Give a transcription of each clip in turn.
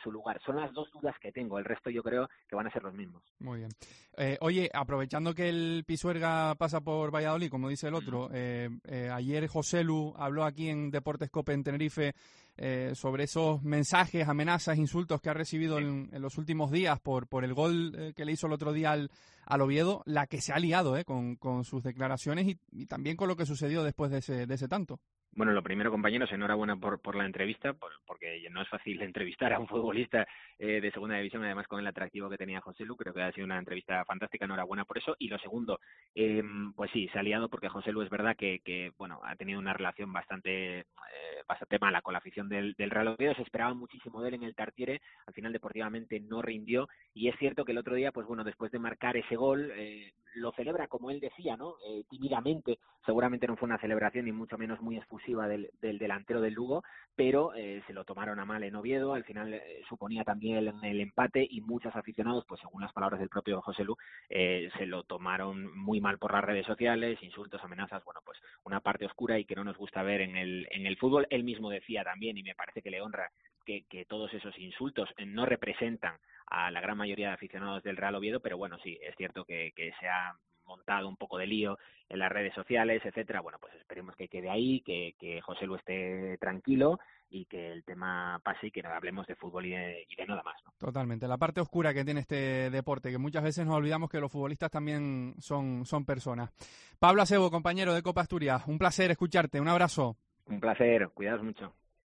su lugar. Son las dos dudas que tengo, el resto yo creo que van a ser los mismos. Muy bien. Oye, aprovechando que el Pisuerga pasa por Valladolid, como dice el otro, ayer Joselu habló aquí en Deportes Cope en Tenerife sobre esos mensajes, amenazas, insultos que ha recibido en los últimos días por el gol que le hizo el otro día al Oviedo, la que se ha liado con sus declaraciones y también con lo que sucedió después de ese tanto. Bueno, lo primero, compañeros, enhorabuena por la entrevista, porque no es fácil entrevistar a un futbolista de segunda división, además con el atractivo que tenía Joselu. Creo que ha sido una entrevista fantástica, enhorabuena por eso. Y lo segundo, pues sí, se ha liado porque Joselu es verdad que bueno, ha tenido una relación bastante mala con la afición del Real Oviedo. Se esperaba muchísimo de él en el Tartiere, al final deportivamente no rindió, y es cierto que el otro día, pues bueno, después de marcar ese gol, lo celebra como él decía, ¿no? Tímidamente, seguramente no fue una celebración ni mucho menos muy efusiva del delantero del Lugo, pero se lo tomaron a mal en Oviedo. Al final suponía también el empate, y muchos aficionados, pues según las palabras del propio Joselu, se lo tomaron muy mal por las redes sociales, insultos, amenazas, bueno, pues una parte oscura y que no nos gusta ver en el fútbol. Él mismo decía también, y me parece que le honra, que todos esos insultos no representan a la gran mayoría de aficionados del Real Oviedo, pero bueno, sí, es cierto que se ha montado un poco de lío en las redes sociales, etcétera. Bueno, pues esperemos que quede ahí, que Joselu esté tranquilo y que el tema pase y que no hablemos de fútbol y de nada más, ¿no? Totalmente. La parte oscura que tiene este deporte, que muchas veces nos olvidamos que los futbolistas también son personas. Pablo Acebo, compañero de Copa Asturias, un placer escucharte, un abrazo. Un placer, cuidaos mucho.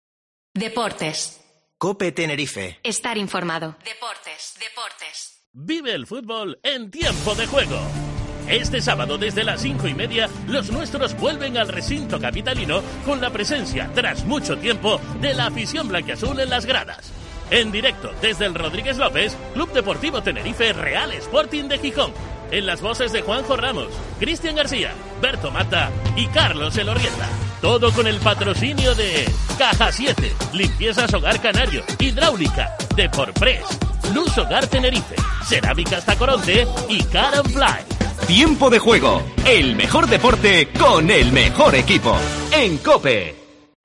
Deportes. Cope Tenerife. Estar informado. Deportes. Vive el fútbol en tiempo de juego. Este sábado desde las 5:30 los nuestros vuelven al recinto capitalino con la presencia, tras mucho tiempo, de la afición blanquiazul en las gradas. En directo desde el Rodríguez López, Club Deportivo Tenerife Real Sporting de Gijón. En las voces de Juanjo Ramos, Cristian García, Berto Mata y Carlos Elorrieta. Todo con el patrocinio de Caja 7, Limpiezas Hogar Canario, Hidráulica, Deporpress, Luz Hogar Tenerife, Cerámicas Tacoronte y Car and Fly. Tiempo de juego, el mejor deporte con el mejor equipo. En COPE.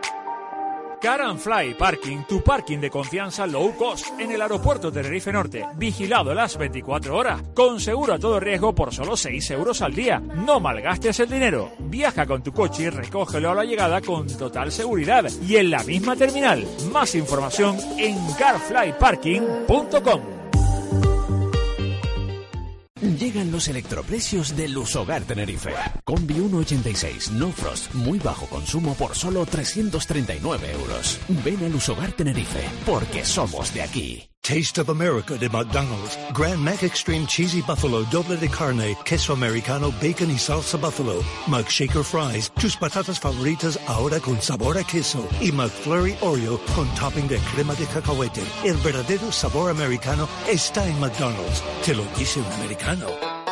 Car and Fly Parking, tu parking de confianza low cost en el aeropuerto Tenerife Norte. Vigilado las 24 horas, con seguro a todo riesgo por solo 6 euros al día. No malgastes el dinero. Viaja con tu coche y recógelo a la llegada con total seguridad y en la misma terminal. Más información en carflyparking.com. Llegan los electroprecios de Luz Hogar Tenerife. Combi 1.86, no frost, muy bajo consumo por solo 339 euros. Ven a Luz Hogar Tenerife, porque somos de aquí. Taste of America de McDonald's. Grand Mac Extreme Cheesy Buffalo, doble de carne, queso americano, bacon y salsa buffalo. McShaker Fries, tus patatas favoritas ahora con sabor a queso. Y McFlurry Oreo con topping de crema de cacahuete. El verdadero sabor americano está en McDonald's. Te lo dice un americano.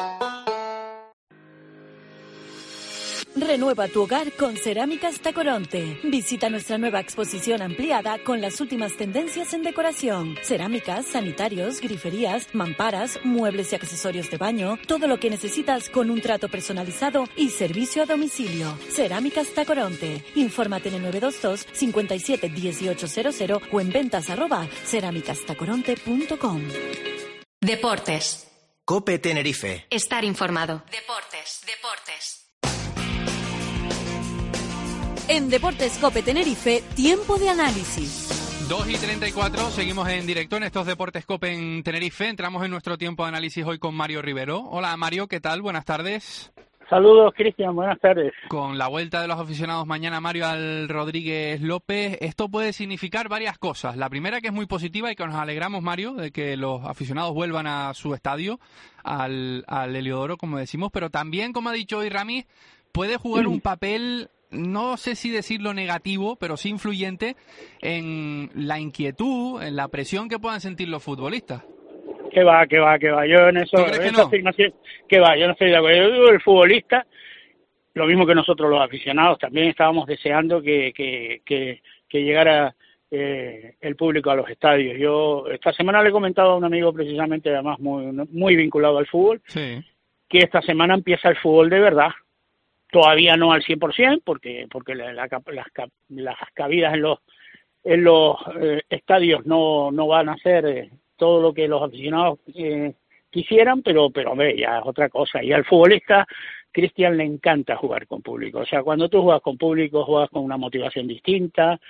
Renueva tu hogar con Cerámicas Tacoronte. Visita nuestra nueva exposición ampliada con las últimas tendencias en decoración. Cerámicas, sanitarios, griferías, mamparas, muebles y accesorios de baño. Todo lo que necesitas con un trato personalizado y servicio a domicilio. Cerámicas Tacoronte. Infórmate en el 922 57 1800 o en ventas@cerámicastacoronte.com. Deportes. Cope Tenerife. Estar informado. Deportes. En Deportes Cope Tenerife, tiempo de análisis. 2:34, seguimos en directo en estos Deportes Cope en Tenerife. Entramos en nuestro tiempo de análisis hoy con Mario Rivero. Hola Mario, ¿qué tal? Buenas tardes. Saludos, Cristian, buenas tardes. Con la vuelta de los aficionados mañana, Mario, al Rodríguez López, esto puede significar varias cosas. La primera, que es muy positiva y que nos alegramos, Mario, de que los aficionados vuelvan a su estadio, al Heliodoro, como decimos, pero también, como ha dicho hoy Ramis, puede jugar un papel, no sé si decirlo negativo, pero sí influyente en la inquietud, en la presión que puedan sentir los futbolistas. Que va. Yo en eso, afirmación, yo no estoy de acuerdo. Yo digo, el futbolista, lo mismo que nosotros los aficionados, también estábamos deseando que llegara el público a los estadios. Yo esta semana le he comentado a un amigo, precisamente, además muy vinculado al fútbol, sí, que esta semana empieza el fútbol de verdad. Todavía no al 100%, porque las cabidas en los estadios no van a hacer todo lo que los aficionados quisieran, pero hombre, ya es otra cosa. Y al futbolista, Cristian, le encanta jugar con público. O sea, cuando tú juegas con público, juegas con una motivación distinta.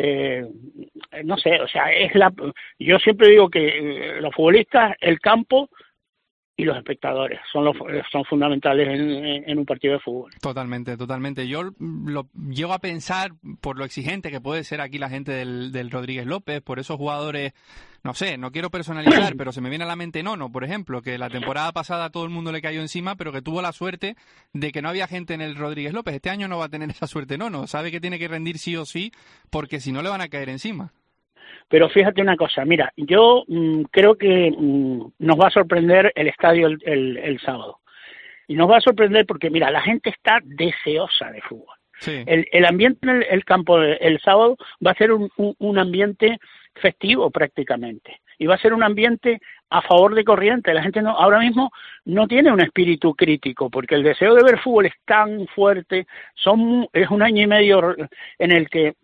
No sé, o sea, yo siempre digo que los futbolistas, el campo y los espectadores son fundamentales en un partido de fútbol. Totalmente. Yo lo llego a pensar por lo exigente que puede ser aquí la gente del Rodríguez López, por esos jugadores, no sé, no quiero personalizar, pero se me viene a la mente Nono, por ejemplo, que la temporada pasada a todo el mundo le cayó encima, pero que tuvo la suerte de que no había gente en el Rodríguez López. Este año no va a tener esa suerte Nono, sabe que tiene que rendir sí o sí, porque si no le van a caer encima. Pero fíjate una cosa, mira, yo creo que nos va a sorprender el estadio el sábado. Y nos va a sorprender porque, mira, la gente está deseosa de fútbol. Sí. El ambiente en el campo el sábado va a ser un ambiente festivo prácticamente. Y va a ser un ambiente a favor de corriente. La gente ahora mismo no tiene un espíritu crítico, porque el deseo de ver fútbol es tan fuerte. Es un año y medio en el que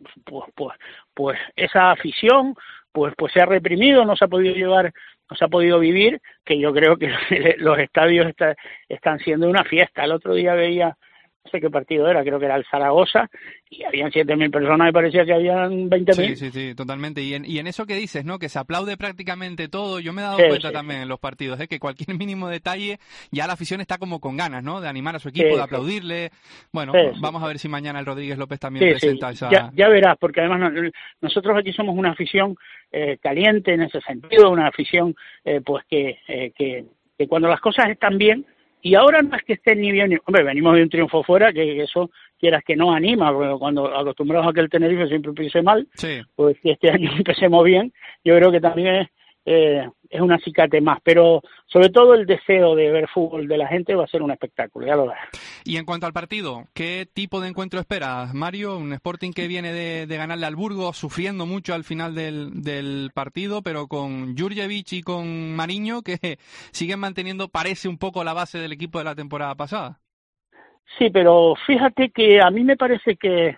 pues esa afición pues se ha reprimido, no se ha podido vivir, que yo creo que los estadios están siendo una fiesta. El otro día veía, no sé qué partido era, creo que era el Zaragoza, y habían 7.000 personas y parecía que habían 20.000. Sí, totalmente. Y en eso que dices, ¿no? Que se aplaude prácticamente todo. Yo me he dado cuenta también en los partidos, que cualquier mínimo detalle, ya la afición está como con ganas, ¿no? De animar a su equipo, de aplaudirle. Bueno, vamos a ver si mañana el Rodríguez López también presenta esa... Ya verás, porque además nosotros aquí somos una afición caliente en ese sentido, una afición pues que cuando las cosas están bien. Y ahora no es que estén ni bien, hombre, venimos de un triunfo fuera, que eso quieras que no anima, porque cuando acostumbrados a que el Tenerife siempre empiece mal, pues si este año empecemos bien, yo creo que también es un acicate más, pero sobre todo el deseo de ver fútbol de la gente va a ser un espectáculo, ya lo verás. Y en cuanto al partido, ¿qué tipo de encuentro esperas, Mario? Un Sporting que viene de ganarle al Burgos, sufriendo mucho al final del partido, pero con Jurjevic y con Mariño, que siguen manteniendo, parece un poco la base del equipo de la temporada pasada. Sí, pero fíjate que a mí me parece que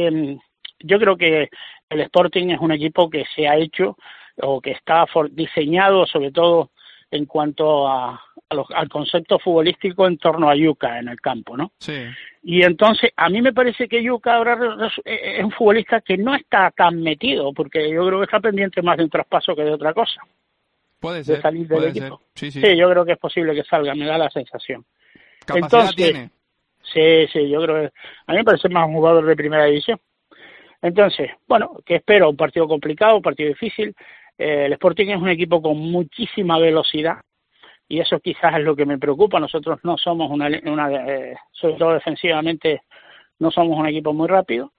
yo creo que el Sporting es un equipo que se ha hecho o que está diseñado sobre todo en cuanto al concepto futbolístico en torno a Yuka en el campo, ¿no? Sí. Y entonces a mí me parece que Yuka ahora es un futbolista que no está tan metido, porque yo creo que está pendiente más de un traspaso que de otra cosa. Puede ser, de salir del equipo. Sí, yo creo que es posible que salga, me da la sensación. ¿Capacidad tiene? Sí, yo creo que a mí me parece más un jugador de primera división. Entonces, bueno, ¿qué espero? Un partido complicado, un partido difícil. El Sporting es un equipo con muchísima velocidad y eso quizás es lo que me preocupa. Nosotros no somos sobre todo defensivamente, no somos un equipo muy rápido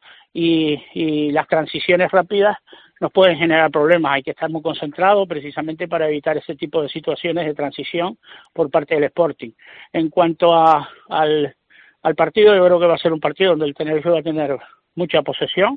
y las transiciones rápidas nos pueden generar problemas. Hay que estar muy concentrados precisamente para evitar ese tipo de situaciones de transición por parte del Sporting. En cuanto al partido, yo creo que va a ser un partido donde el Tenerife va a tener mucha posesión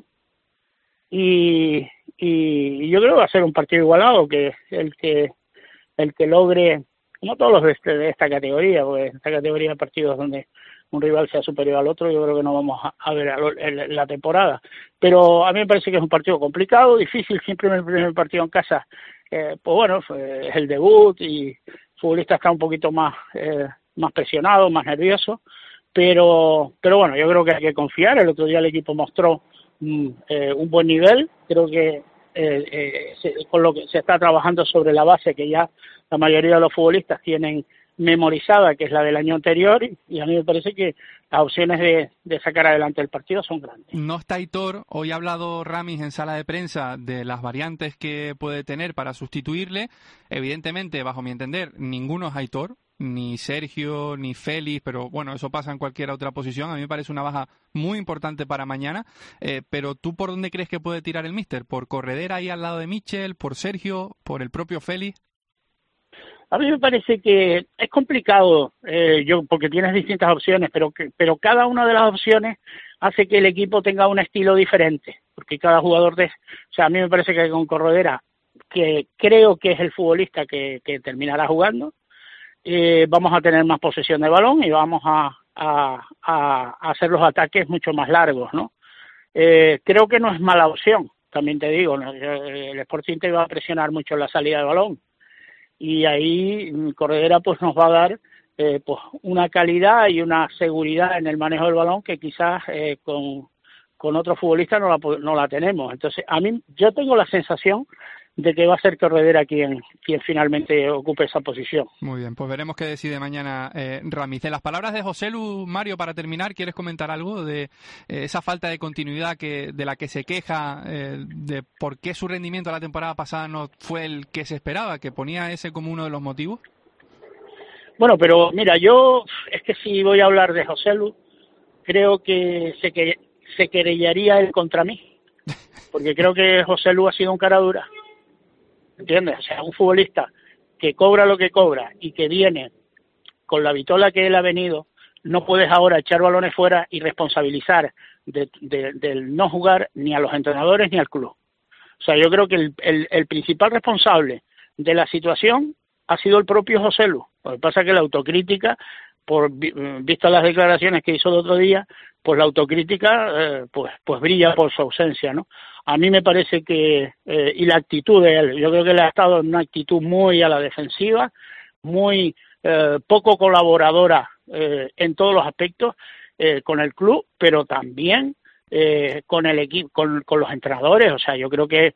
y yo creo que va a ser un partido igualado, que el que logre, como todos los de esta categoría, porque en esta categoría de partidos donde un rival sea superior al otro, yo creo que no vamos a ver la temporada. Pero a mí me parece que es un partido complicado, difícil. Siempre en el primer partido en casa, pues bueno, es el debut y el futbolista está un poquito más presionado, más nervioso. Pero bueno, yo creo que hay que confiar. El otro día el equipo mostró un buen nivel. Creo que con lo que se está trabajando sobre la base que ya la mayoría de los futbolistas tienen memorizada, que es la del año anterior, y a mí me parece que las opciones de sacar adelante el partido son grandes. No está Aitor. Hoy ha hablado Ramis en sala de prensa de las variantes que puede tener para sustituirle. Evidentemente, bajo mi entender, ninguno es Aitor, ni Sergio, ni Félix, pero bueno, eso pasa en cualquier otra posición. A mí me parece una baja muy importante para mañana, pero ¿tú por dónde crees que puede tirar el míster? ¿Por Corredera ahí al lado de Michel? ¿Por Sergio? ¿Por el propio Félix? A mí me parece que es complicado, porque tienes distintas opciones, pero cada una de las opciones hace que el equipo tenga un estilo diferente, porque cada jugador o sea, a mí me parece que con Corredera, que creo que es el futbolista que terminará jugando, vamos a tener más posesión de balón y vamos a hacer los ataques mucho más largos, ¿no? Creo que no es mala opción, también te digo, ¿no? El Sporting te va a presionar mucho en la salida de balón, y ahí Corredera pues nos va a dar pues una calidad y una seguridad en el manejo del balón que quizás con otros futbolistas no la tenemos. Entonces, yo tengo la sensación de que va a ser Corredera quien finalmente ocupe esa posición. Muy bien, pues veremos qué decide mañana Ramis. De las palabras de Joselu, Mario, para terminar, ¿quieres comentar algo de esa falta de continuidad de la que se queja, de por qué su rendimiento la temporada pasada no fue el que se esperaba, que ponía ese como uno de los motivos? Bueno, pero mira, es que si voy a hablar de Joselu, creo que se querellaría él contra mí, porque creo que Joselu ha sido un cara dura. ¿Entiendes? O sea, un futbolista que cobra lo que cobra y que viene con la vitola que él ha venido, no puedes ahora echar balones fuera y responsabilizar del no jugar ni a los entrenadores ni al club. O sea, yo creo que el principal responsable de la situación ha sido el propio Joselu. Lo que pasa es que la autocrítica, visto las declaraciones que hizo el otro día, pues la autocrítica pues brilla por su ausencia, ¿no? A mí me parece que, y la actitud de él, yo creo que él ha estado en una actitud muy a la defensiva, muy poco colaboradora en todos los aspectos con el club, pero también con el equipo, con los entrenadores. O sea, yo creo que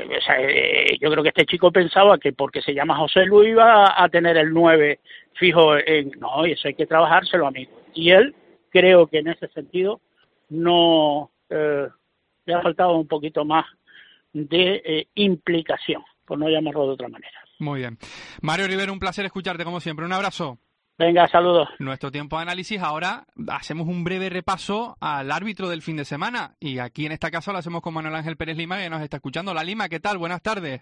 este chico pensaba que porque se llama José Luis iba a tener el 9 fijo no, y eso hay que trabajárselo, amigo. Y él, creo que en ese sentido no le ha faltado un poquito más de implicación, por no llamarlo de otra manera. Muy bien. Mario Rivero, un placer escucharte como siempre. Un abrazo. Venga, saludos. Nuestro tiempo de análisis. Ahora hacemos un breve repaso al árbitro del fin de semana. Y aquí en esta casa lo hacemos con Manuel Ángel Pérez Lima, que nos está escuchando. Hola, Lima, ¿qué tal? Buenas tardes.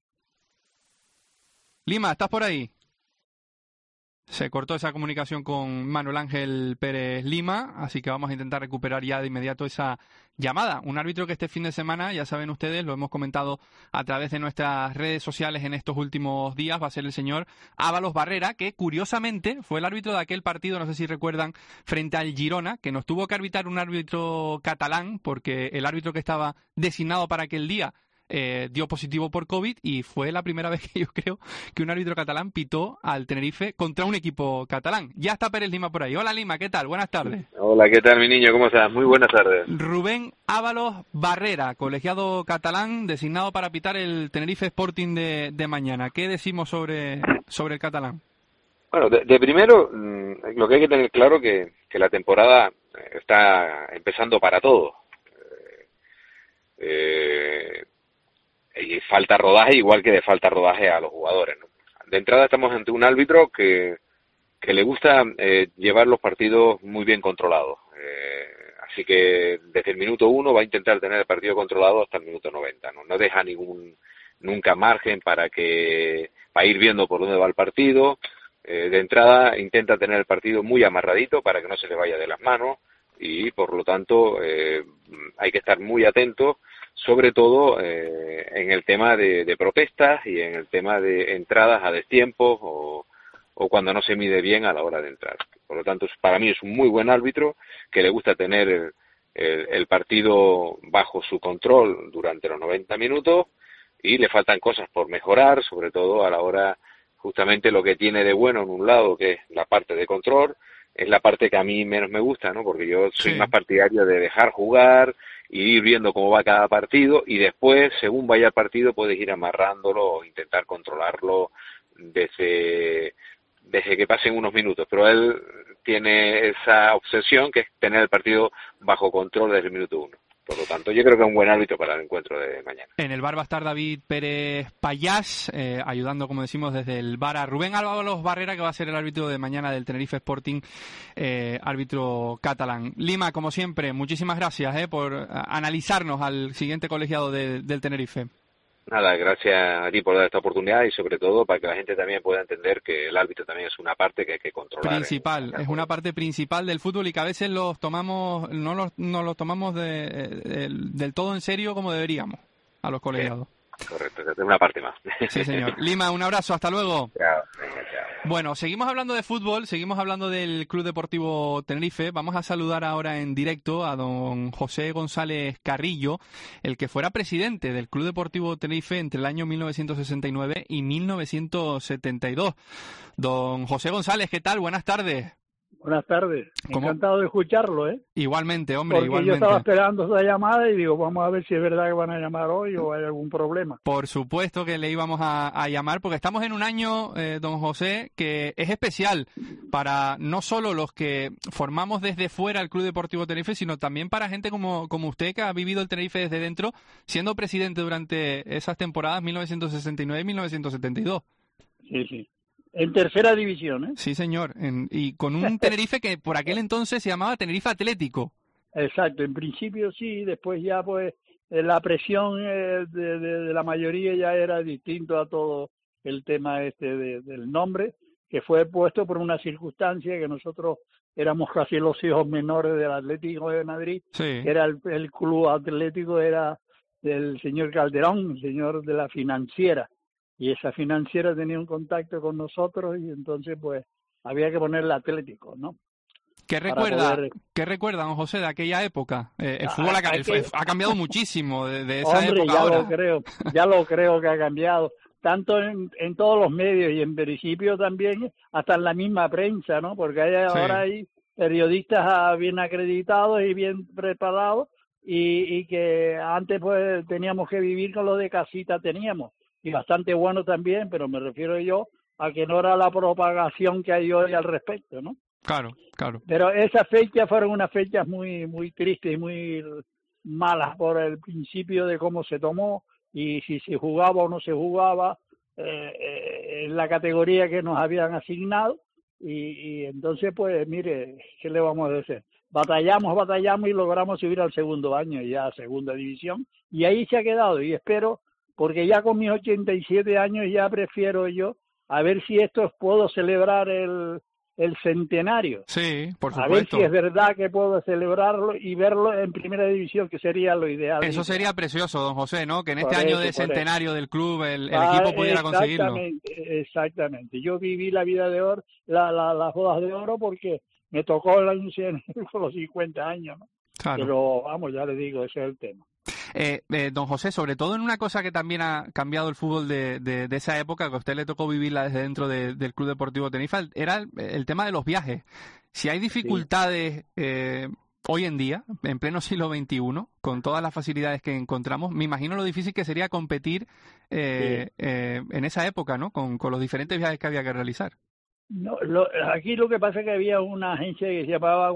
Lima, ¿estás por ahí? Se cortó esa comunicación con Manuel Ángel Pérez Lima, así que vamos a intentar recuperar ya de inmediato esa llamada. Un árbitro que este fin de semana, ya saben ustedes, lo hemos comentado a través de nuestras redes sociales en estos últimos días, va a ser el señor Ábalos Barrera, que curiosamente fue el árbitro de aquel partido, no sé si recuerdan, frente al Girona, que nos tuvo que arbitrar un árbitro catalán, porque el árbitro que estaba designado para aquel día dio positivo por COVID, y fue la primera vez que yo creo que un árbitro catalán pitó al Tenerife contra un equipo catalán. Ya está Pérez Lima por ahí. Hola, Lima, ¿qué tal? Buenas tardes. Hola, ¿qué tal, mi niño? ¿Cómo estás? Muy buenas tardes. Rubén Ábalos Barrera, colegiado catalán, designado para pitar el Tenerife Sporting de mañana. ¿Qué decimos sobre el catalán? Bueno, de primero, lo que hay que tener claro que la temporada está empezando para todos. Y falta rodaje, igual que le falta rodaje a los jugadores, ¿no? De entrada estamos ante un árbitro que le gusta llevar los partidos muy bien controlados. Así que desde el minuto 1 va a intentar tener el partido controlado hasta el minuto 90. No deja nunca margen para ir viendo por dónde va el partido. De entrada intenta tener el partido muy amarradito para que no se le vaya de las manos, y por lo tanto hay que estar muy atentos, sobre todo en el tema de protestas y en el tema de entradas a destiempos o cuando no se mide bien a la hora de entrar. Por lo tanto, para mí es un muy buen árbitro que le gusta tener el partido bajo su control durante los 90 minutos, y le faltan cosas por mejorar, sobre todo a la hora, justamente lo que tiene de bueno en un lado, que es la parte de control, es la parte que a mí menos me gusta, ¿no? Porque yo soy más partidario de dejar jugar y ir viendo cómo va cada partido, y después, según vaya el partido, puedes ir amarrándolo o intentar controlarlo desde que pasen unos minutos. Pero él tiene esa obsesión, que es tener el partido bajo control desde el minuto 1. Por lo tanto, yo creo que es un buen árbitro para el encuentro de mañana. En el bar va a estar David Pérez Payás, ayudando, como decimos, desde el bar a Rubén Ábalos Barrera, que va a ser el árbitro de mañana del Tenerife Sporting, árbitro catalán. Lima, como siempre, muchísimas gracias por analizarnos al siguiente colegiado del Tenerife. Nada, gracias a ti por dar esta oportunidad, y sobre todo para que la gente también pueda entender que el árbitro también es una parte que hay que controlar. Principal, es una parte principal del fútbol, y que a veces no los tomamos del todo en serio como deberíamos a los colegiados. Correcto, es una parte más. Sí, señor. Lima, un abrazo, hasta luego. Chao, venga, chao. Bueno, seguimos hablando de fútbol, seguimos hablando del Club Deportivo Tenerife. Vamos a saludar ahora en directo a don José González Carrillo, el que fuera presidente del Club Deportivo Tenerife entre el año 1969 y 1972. Don José González, ¿qué tal? Buenas tardes. Buenas tardes. Encantado de escucharlo, ¿eh? Igualmente, hombre, porque igualmente. Yo estaba esperando esa llamada y digo, vamos a ver si es verdad que van a llamar hoy o hay algún problema. Por supuesto que le íbamos a llamar, porque estamos en un año, don José, que es especial para no solo los que formamos desde fuera el Club Deportivo Tenerife, sino también para gente como usted, que ha vivido el Tenerife desde dentro, siendo presidente durante esas temporadas 1969 y 1972. Sí. En tercera división, ¿eh? Sí, señor. Y con un Tenerife que por aquel entonces se llamaba Tenerife Atlético. Exacto. En principio sí, después ya pues la presión de la mayoría ya era distinto a todo el tema del nombre, que fue puesto por una circunstancia que nosotros éramos casi los hijos menores del Atlético de Madrid, sí. Que era el club atlético, era del señor Calderón, el señor de la financiera. Y esa financiera tenía un contacto con nosotros y entonces pues había que ponerle Atlético, ¿no? ¿Qué recuerda, don José, de aquella época? El fútbol ha cambiado muchísimo de esa época ya ahora. Ya lo creo que ha cambiado, tanto en todos los medios y en principio también hasta en la misma prensa, ¿no? Porque ahora hay periodistas bien acreditados y bien preparados y que antes pues teníamos que vivir con lo de casita teníamos. Y bastante bueno también, pero me refiero yo a que no era la propagación que hay hoy al respecto, ¿no? Claro. Pero esas fechas fueron unas fechas muy tristes y muy malas por el principio de cómo se tomó y si se jugaba o no se jugaba en la categoría que nos habían asignado y entonces pues mire, ¿qué le vamos a decir? Batallamos y logramos subir al segundo año, ya a segunda división, y ahí se ha quedado y espero, porque ya con mis 87 años ya prefiero yo a ver si puedo celebrar el centenario. Sí, por supuesto. A ver si es verdad que puedo celebrarlo y verlo en primera división, que sería lo ideal. Eso sería precioso, don José, ¿no? Que en este año de centenario del club el equipo pudiera conseguirlo. Exactamente. Yo viví la vida de oro, las bodas de oro, porque me tocó el año 100 con los 50 años, ¿no? Claro. Pero vamos, ya le digo, ese es el tema. Don José, sobre todo en una cosa que también ha cambiado el fútbol de esa época, que a usted le tocó vivirla desde dentro del Club Deportivo Tenerife, era el tema de los viajes. Si hay dificultades hoy en día, en pleno siglo XXI, con todas las facilidades que encontramos, me imagino lo difícil que sería competir en esa época, ¿no? Con los diferentes viajes que había que realizar. No, aquí lo que pasa es que había una agencia que se llamaba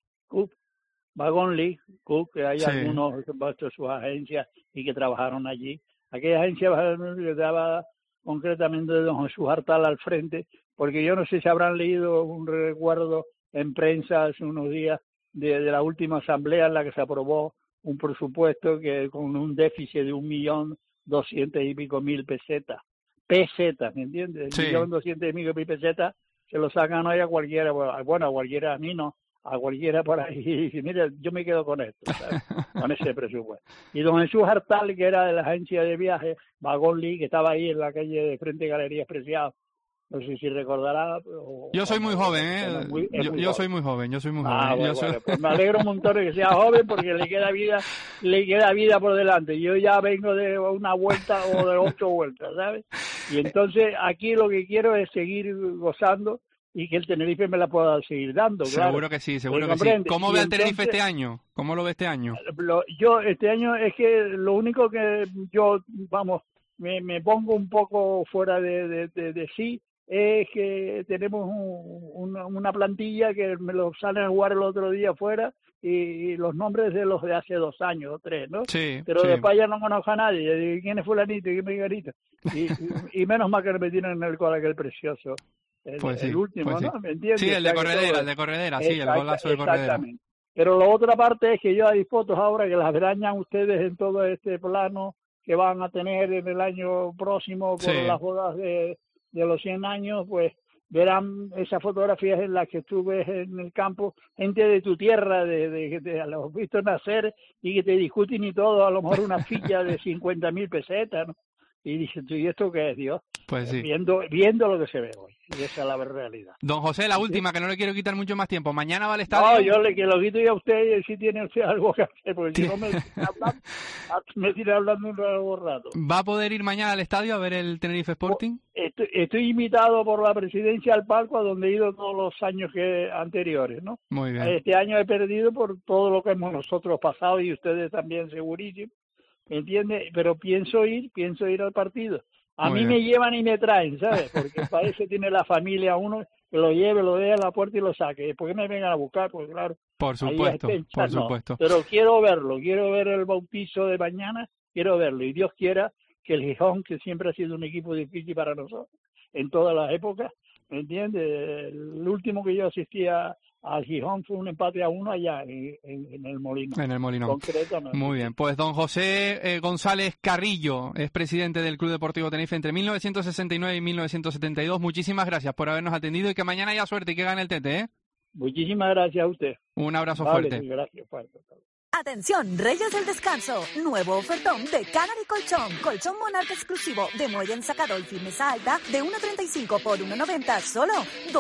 Wagon League Cook, que hay algunos de sus agencias y que trabajaron allí. Aquella agencia que daba concretamente de don Jesús Artal al frente, porque yo no sé si habrán leído un recuerdo en prensa hace unos días de la última asamblea en la que se aprobó un presupuesto que con un déficit de 1.200.000 y pico pesetas, ¿me entiendes? Sí. 1.200.000 y pico pesetas se lo sacan hoy a cualquiera, bueno, a cualquiera, a mí no, a cualquiera por ahí, y dice, mira, yo me quedo con esto, ¿sabes? Con ese presupuesto. Y don Jesús Artal, que era de la agencia de viajes, Wagon League, que estaba ahí en la calle de frente de Galerías Preciados, no sé si recordará. Yo soy muy joven, ¿eh? Yo soy muy joven. Bueno, pues me alegro un montón de que sea joven porque le queda vida por delante. Yo ya vengo de una vuelta o de 8 vueltas, ¿sabes? Y entonces aquí lo que quiero es seguir gozando y que el Tenerife me la pueda seguir dando, claro. Seguro que sí. ¿Cómo ve el Tenerife este año? ¿Cómo lo ve este año? Yo este año es que lo único que yo, me pongo un poco fuera de sí, es que tenemos una plantilla que me lo salen a jugar el otro día afuera y los nombres de los de hace 2 años o 3, ¿no? Sí, pero sí. Después ya no conozco a nadie. Yo digo, ¿quién es fulanito? ¿Quién es menganito? Y menos mal que me tienen en el gol aquel precioso. El último, ¿no? ¿Me entiendes? Sí, el de Corredera, sí, el golazo de Corredera. Exactamente. Pero la otra parte es que yo hay fotos ahora que las verán ustedes en todo este plano que van a tener en el año próximo con las bodas de los 100 años, pues verán esas fotografías en las que tú ves en el campo gente de tu tierra, de que los has visto nacer y que te discuten y todo, a lo mejor una ficha de 50.000 pesetas, ¿no? y dices, ¿y esto qué es, Dios? Pues sí. Viendo lo que se ve hoy, y esa es la realidad. Don José, la última, que no le quiero quitar mucho más tiempo. Mañana va al estadio. No, yo le lo quito ya a usted, y si tiene usted algo que hacer, porque si no me tira hablando un largo rato. ¿Va a poder ir mañana al estadio a ver el Tenerife Sporting? Estoy invitado por la presidencia al palco, a donde he ido todos los años anteriores, ¿no? Muy bien. Este año he perdido por todo lo que hemos nosotros pasado, y ustedes también segurísimo, ¿me entiende? Pero pienso ir al partido. A mí me llevan y me traen, ¿sabes? Porque para eso tiene la familia uno, que lo lleve, lo deje a la puerta y lo saque. Después que me vengan a buscar, pues claro. Por supuesto, por supuesto. Pero quiero verlo, quiero ver el bautizo de mañana, quiero verlo. Y Dios quiera que el Gijón, que siempre ha sido un equipo difícil para nosotros, en todas las épocas, ¿me entiendes? El último que yo asistía al Gijón fue un empate a 1 allá en el Molino. En el Molino. Concretamente. Muy bien. Pues don José González Carrillo es presidente del Club Deportivo Tenerife entre 1969 y 1972. Muchísimas gracias por habernos atendido y que mañana haya suerte y que gane el Tete, ¿eh? Muchísimas gracias a usted. Un abrazo fuerte. Gracias, fuerte. Atención, Reyes del Descanso. Nuevo ofertón de Canary Colchón. Colchón Monarca exclusivo de muelle ensacado y firmeza alta de 1,35 por 1,90. Solo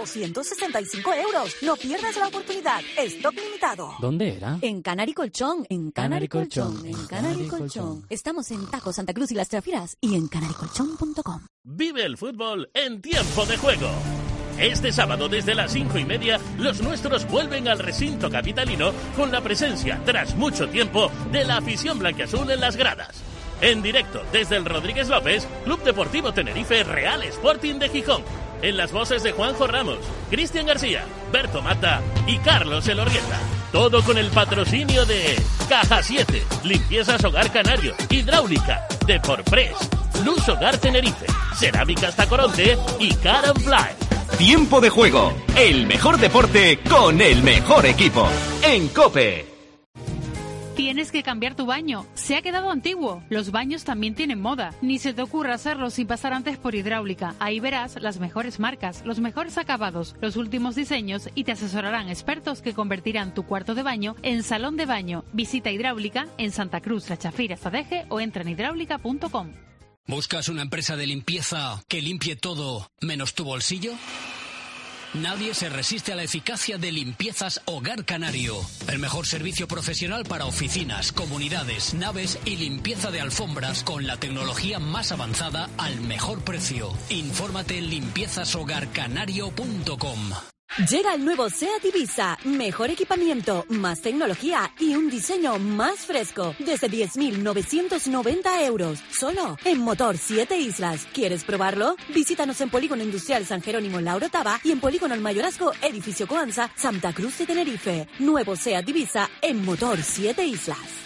265 €. No pierdas la oportunidad. Stock limitado. ¿Dónde era? En Canary Colchón. En Canary Colchón. Colchón. En Canary Colchón. Estamos en Tajo, Santa Cruz y Las Trafiras y en canarycolchón.com. Vive el fútbol en tiempo de juego. Este sábado desde las 5:30, los nuestros vuelven al recinto capitalino con la presencia, tras mucho tiempo, de la afición blanquiazul en las gradas. En directo desde el Rodríguez López, Club Deportivo Tenerife Real Sporting de Gijón. En las voces de Juanjo Ramos, Cristian García, Berto Mata y Carlos Elorrieta. Todo con el patrocinio de Caja 7, Limpiezas Hogar Canario, Hidráulica, Deporpress, Luz Hogar Tenerife, Cerámicas Tacoronte y Car & Fly. Tiempo de juego, el mejor deporte con el mejor equipo. En COPE. Tienes que cambiar tu baño. Se ha quedado antiguo. Los baños también tienen moda. Ni se te ocurra hacerlo sin pasar antes por Hidráulica. Ahí verás las mejores marcas, los mejores acabados, los últimos diseños y te asesorarán expertos que convertirán tu cuarto de baño en salón de baño. Visita Hidráulica en Santa Cruz, La Chafira, Zadeje o entra en hidráulica.com. ¿Buscas una empresa de limpieza que limpie todo menos tu bolsillo? Nadie se resiste a la eficacia de Limpiezas Hogar Canario. El mejor servicio profesional para oficinas, comunidades, naves y limpieza de alfombras con la tecnología más avanzada al mejor precio. Infórmate en limpiezashogarcanario.com. Llega el nuevo SEAT Ibiza. Mejor equipamiento, más tecnología y un diseño más fresco. Desde 10.990 €. Solo en Motor 7 Islas. ¿Quieres probarlo? Visítanos en Polígono Industrial San Jerónimo La Orotava y en Polígono El Mayorazgo, Edificio Coanza, Santa Cruz de Tenerife. Nuevo SEAT Ibiza en Motor 7 Islas.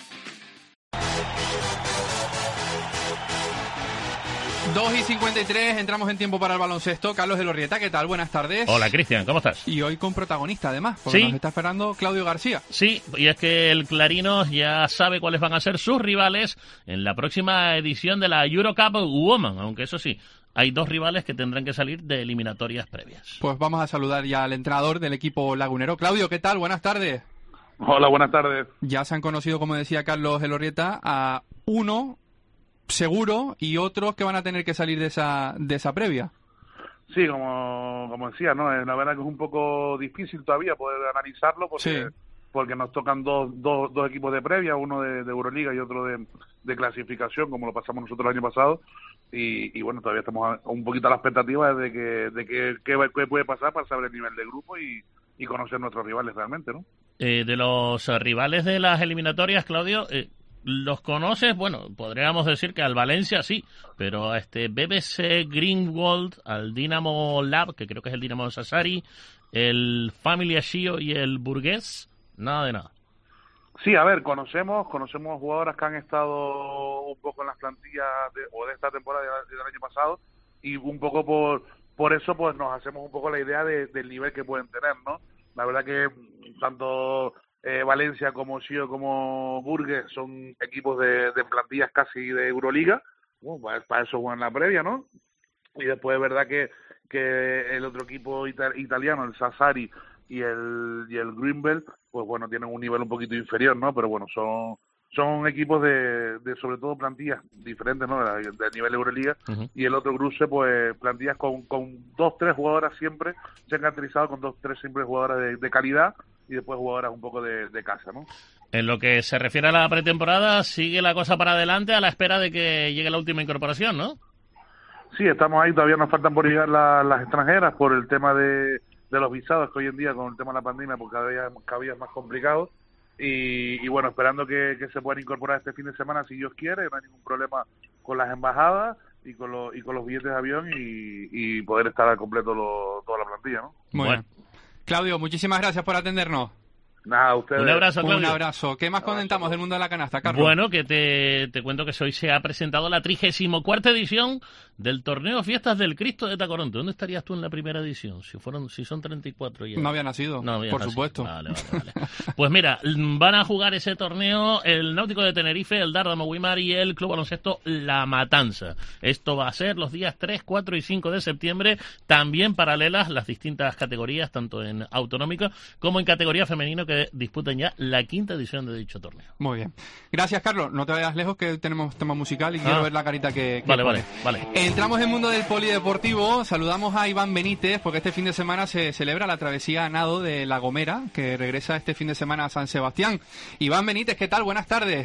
Dos y 53, entramos en tiempo para el baloncesto. Carlos Elorrieta, ¿qué tal? Buenas tardes. Hola, Cristian, ¿cómo estás? Y hoy con protagonista, además, porque ¿Sí? Nos está esperando Claudio García. Sí, y es que el Clarinos ya sabe cuáles van a ser sus rivales en la próxima edición de la Eurocup Women, aunque eso sí, hay dos rivales que tendrán que salir de eliminatorias previas. Pues vamos a saludar ya al entrenador del equipo lagunero. Claudio, ¿qué tal? Buenas tardes. Hola, buenas tardes. Ya se han conocido, como decía Carlos Elorrieta, a uno seguro y otros que van a tener que salir de esa previa. Sí, como decía, ¿no? La verdad que es un poco difícil todavía poder analizarlo porque nos tocan dos equipos de previa, uno de Euroliga y otro de clasificación, como lo pasamos nosotros el año pasado. Y bueno, todavía estamos un poquito a la expectativa de qué puede pasar para saber el nivel de grupo y conocer nuestros rivales realmente, ¿no? De los rivales de las eliminatorias, Claudio, ¿los conoces? Bueno, podríamos decir que al Valencia sí, pero a BBC Greenwald, al Dinamo Lab, que creo que es el Dinamo Sassari, el Family Ashio y el Burgués, nada de nada. Sí, a ver, conocemos jugadoras que han estado un poco en las plantillas de esta temporada del año pasado, y un poco por eso pues nos hacemos un poco la idea del nivel que pueden tener, ¿no? La verdad que tanto Valencia como Shio como Burgues son equipos de plantillas casi de Euroliga. Bueno, para eso juegan la previa, ¿no? Y después es verdad que el otro equipo italiano, el Sassari y el Greenbelt, pues bueno, tienen un nivel un poquito inferior, ¿no? Pero bueno, son son equipos de sobre todo plantillas diferentes, ¿no? De nivel Euroliga, y el otro cruce, pues plantillas con 2-3 jugadoras siempre, se han caracterizado con 2-3 siempre jugadoras de calidad, y después jugadoras un poco de casa, ¿no? En lo que se refiere a la pretemporada, sigue la cosa para adelante a la espera de que llegue la última incorporación, ¿no? Sí, estamos ahí, todavía nos faltan por llegar las extranjeras por el tema de los visados, que hoy en día con el tema de la pandemia pues cada día es más complicado, y bueno, esperando que se puedan incorporar este fin de semana si Dios quiere, no hay ningún problema con las embajadas y con los billetes de avión, y poder estar al completo toda la plantilla, ¿no? Muy bien. Claudio, muchísimas gracias por atendernos. Nada, ustedes. Un abrazo, Claudio. Un abrazo. ¿Qué más comentamos del mundo de la canasta, Carlos? Bueno, que te cuento que hoy se ha presentado la 34ª edición del torneo Fiestas del Cristo de Tacoronte. ¿Dónde estarías tú en la primera edición? Si son 34 ya. No había nacido, por supuesto. Vale. Pues mira, van a jugar ese torneo el Náutico de Tenerife, el Dárdamo Wimar y el Club Baloncesto La Matanza. Esto va a ser los días 3, 4 y 5 de septiembre, también paralelas las distintas categorías, tanto en autonómica como en categoría femenino, que disputan ya la 5ª edición de dicho torneo. Muy bien. Gracias, Carlos. No te vayas lejos, que tenemos tema musical y quiero ver la carita que Vale. Entramos en el mundo del polideportivo. Saludamos a Iván Benítez, porque este fin de semana se celebra la travesía a nado de La Gomera, que regresa este fin de semana a San Sebastián. Iván Benítez, ¿qué tal? Buenas tardes.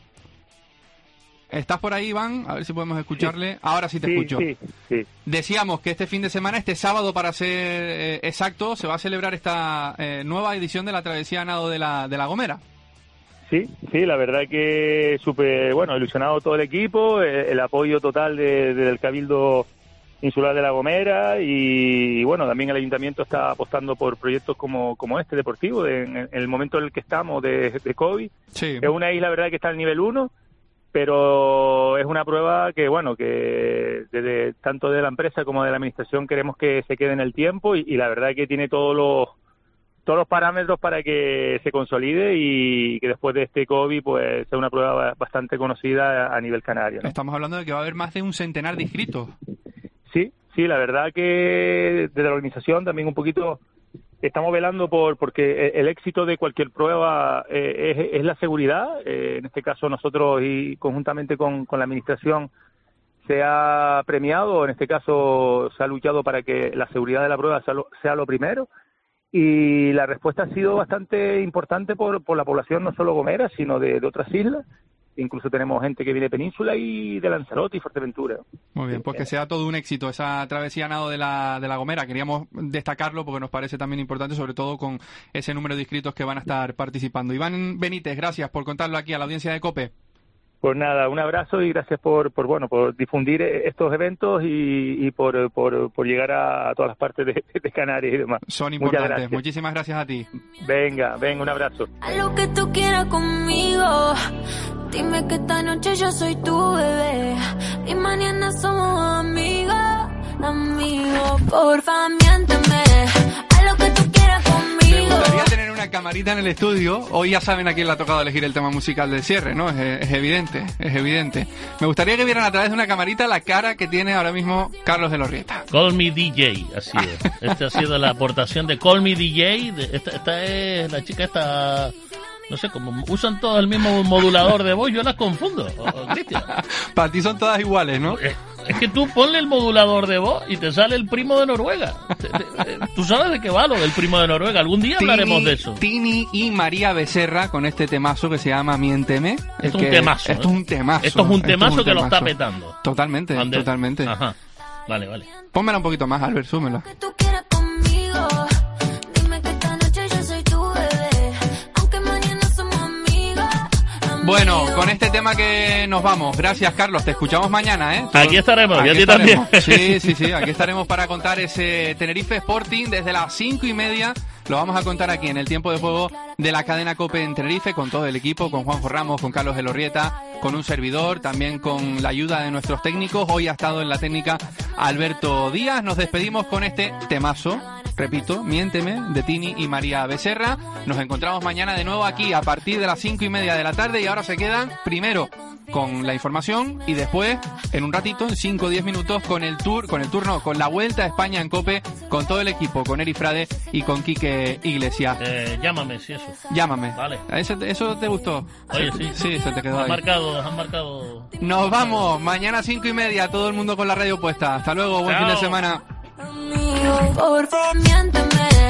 ¿Estás por ahí, Iván? A ver si podemos escucharle. Sí. Ahora sí te escucho. Sí. Decíamos que este fin de semana, este sábado para ser exacto, se va a celebrar esta nueva edición de la travesía a nado de la Gomera. Sí, la verdad que súper, ilusionado todo el equipo, el apoyo total del Cabildo Insular de La Gomera, y también el Ayuntamiento está apostando por proyectos como este deportivo, en el momento en el que estamos de COVID. Sí. Es una isla, verdad, que está al nivel 1, pero es una prueba que desde tanto de la empresa como de la administración queremos que se quede en el tiempo, y la verdad que tiene todos los parámetros para que se consolide y que después de este COVID pues sea una prueba bastante conocida a nivel canario, ¿no? Estamos hablando de que va a haber más de un centenar de inscritos. Sí, la verdad que desde la organización también un poquito estamos velando porque el éxito de cualquier prueba es la seguridad. En este caso nosotros, y conjuntamente con la administración, se ha premiado, en este caso se ha luchado para que la seguridad de la prueba sea lo primero, y la respuesta ha sido bastante importante por la población, no solo Gomera, sino de otras islas. Incluso tenemos gente que viene de Península y de Lanzarote y Fuerteventura. Muy bien, pues que sea todo un éxito esa travesía a nado de la Gomera. Queríamos destacarlo porque nos parece también importante, sobre todo con ese número de inscritos que van a estar participando. Iván Benítez, gracias por contarlo aquí a la audiencia de COPE. Pues nada, un abrazo y gracias por difundir estos eventos y por llegar a todas las partes de Canarias y demás. Son importantes. Muchísimas gracias a ti. Venga, un abrazo. A lo que tú quieras conmigo, dime que esta noche yo soy tu bebé y mañana somos amigos, porfa miénteme. A lo que tú quieras conmigo. Me gustaría tener una camarita en el estudio. Hoy ya saben a quién le ha tocado elegir el tema musical del cierre, ¿no? Es evidente. Me gustaría que vieran a través de una camarita la cara que tiene ahora mismo Carlos de Lorrieta. Call Me DJ, así es. Esta ha sido la aportación de Call Me DJ. Esta es la chica esta... No sé, como usan todos el mismo modulador de voz, yo las confundo, Cristian. Para ti son todas iguales, ¿no? Es que tú ponle el modulador de voz y te sale el primo de Noruega. Tú sabes de qué va lo del primo de Noruega. Algún día hablaremos de eso. Tini y María Becerra con este temazo que se llama Miénteme. Esto es un temazo. Esto es un temazo. Esto es un temazo que lo está petando. Totalmente. Ajá. Vale. Pónmela un poquito más, Albert, súmela. Bueno, con este tema que nos vamos. Gracias, Carlos. Te escuchamos mañana, ¿eh? Aquí estaremos, y a ti también. Sí. Aquí estaremos para contar ese Tenerife Sporting desde las 5:30. Lo vamos a contar aquí en el tiempo de juego de la cadena COPE en Tenerife, con todo el equipo, con Juanjo Ramos, con Carlos de Lorrieta, con un servidor, también con la ayuda de nuestros técnicos. Hoy ha estado en la técnica Alberto Díaz. Nos despedimos con este temazo repito, Miénteme, de Tini y María Becerra. Nos encontramos mañana de nuevo aquí a partir de las 5:30 de la tarde, y ahora se quedan primero con la información y después, en un ratito, en 5 o 10 minutos, con con la Vuelta a España en COPE, con todo el equipo, con Eri Frade y con Quique Iglesias. Llámame, si eso. Llámame. Vale. ¿Eso te gustó? Oye, sí. Sí, se te quedó ahí. Han marcado. Nos vamos, mañana 5:30, todo el mundo con la radio puesta. Hasta luego, buen fin de semana. Por favor, miénteme.